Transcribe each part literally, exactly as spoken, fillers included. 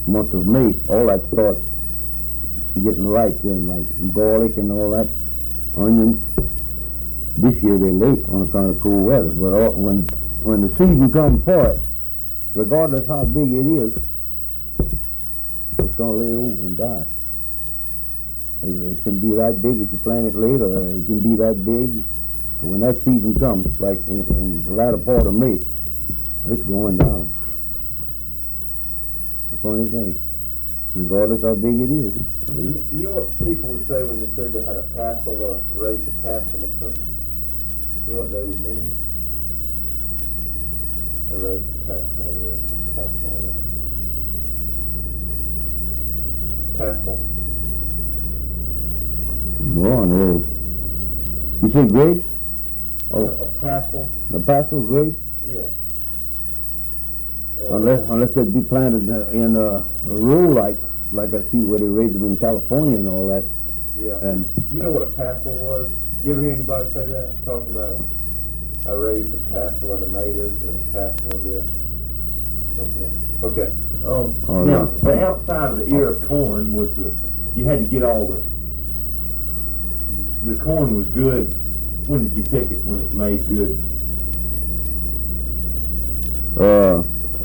month of May, all that starts getting ripe then, like garlic and all that, onions. This year they're late on account of cool weather, but all, when when the season comes for it, regardless how big it is, it's going to lay over and die. It can be that big if you plant it late, or it can be that big. But when that season comes, like in, in the latter part of May, it's going down. It's a funny thing, regardless how big it is. You, you know what people would say when they said they had a passel, uh, raised a passel or something? You know what they would mean? They raised a passel of this, a passel of that. Passel? Well, no. You say grapes? Oh, A, a passel? the passel grapes? Yeah. Or Unless unless they'd be planted in a, a row like like I see where they raise them in California and all that. Yeah. And You know what a passel was? You ever hear anybody say that? Talking about, I raised a passel of tomatoes or a passel of this? Something. Okay. Um, Oh, now, yeah. the outside of the ear of corn was the, you had to get all the, the corn was good. When did you pick it? When it made good? uh,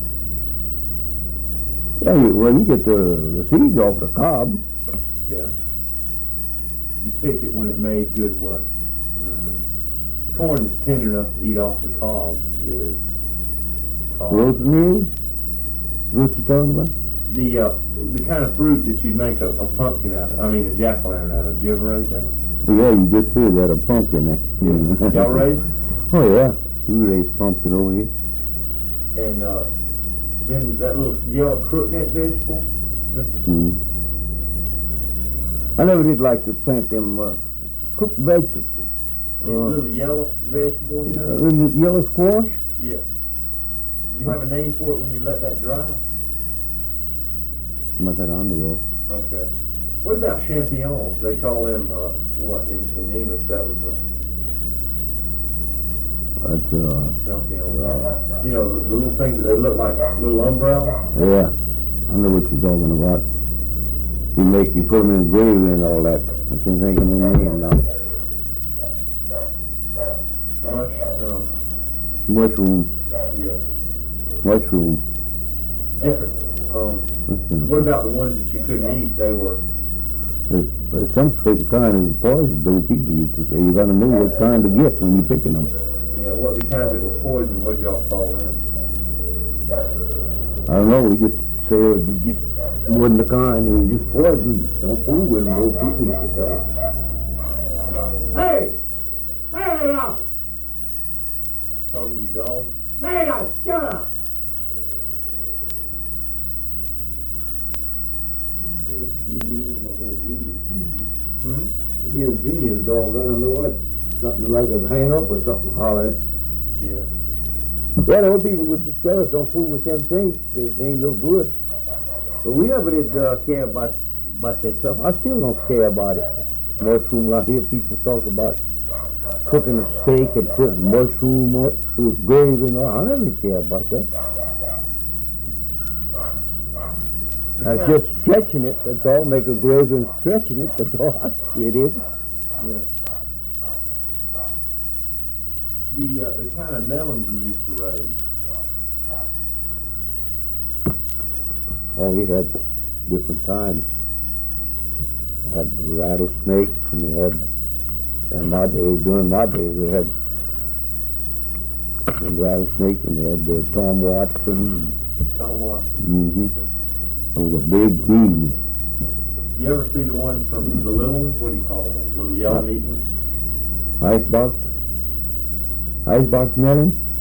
yeah, you, well, you get the the seeds off the cob. Yeah. You pick it when it made good what? Uh, corn that's tender enough to eat off the cob is called Roasting ears? What you talking about? the uh, the kind of fruit that you'd make a, a pumpkin out of. I mean, a jack-o'-lantern out of. Did you ever raise that? Well, yeah, you just said that a pumpkin there. Yeah. Y'all raise? Oh yeah, we raise pumpkin over here. And uh, then that little yellow crookneck vegetables. Mm. I never did like to plant them uh, cooked vegetables. Yeah, Uh, little yellow vegetable, you know? uh, the yellow squash? Yeah. You have a name for it when you let that dry? Not that I know Okay. What about champignons? They call them, uh, what, in, in English that was uh, of. That's, uh, champignons. You know, the, the little things that they look like little umbrellas? yeah, I know what you're talking about. You make, you put them in gravy and all that. I can't think of the name now. Mush, um, Mushroom, yeah. mushroom. Different. Um, What's that? what about the ones that you couldn't eat? They were, There's, there's some certain kind of poison, those people used to say. You gotta know what kind to get when you're picking them. yeah, what the kinds that were poison, what y'all call them? I don't know, we just say it just wasn't the kind, it was just poison. Don't fool with them, those people used to tell us. Hey! Hey now! Talking to you dog? Hey now! Shut up! Hmm? Here's Junior's dog, I don't know what, something like a hang up or something hollering. Yeah. Yeah, the old people would just tell us, don't fool with them things, they ain't no good. But we never did uh, care about, about that stuff. I still don't care about it. Mushrooms, I hear people talk about cooking a steak and putting mushroom on it with gravy and all. I never care about that. That's just stretching it, that's all. Make a gravy and stretching it, that's all I see it is. Yeah. The, uh, the kind of melons you used to raise. Oh, we had different kinds. They had the rattlesnake, and they had, in my days, during my days, they had the rattlesnake, and they had the Tom Watson. Tom Watson. Mm-hmm. It was a big green one. You ever see the ones from the little ones? What do you call them? Little yellow meat ones? Icebox? Icebox melon?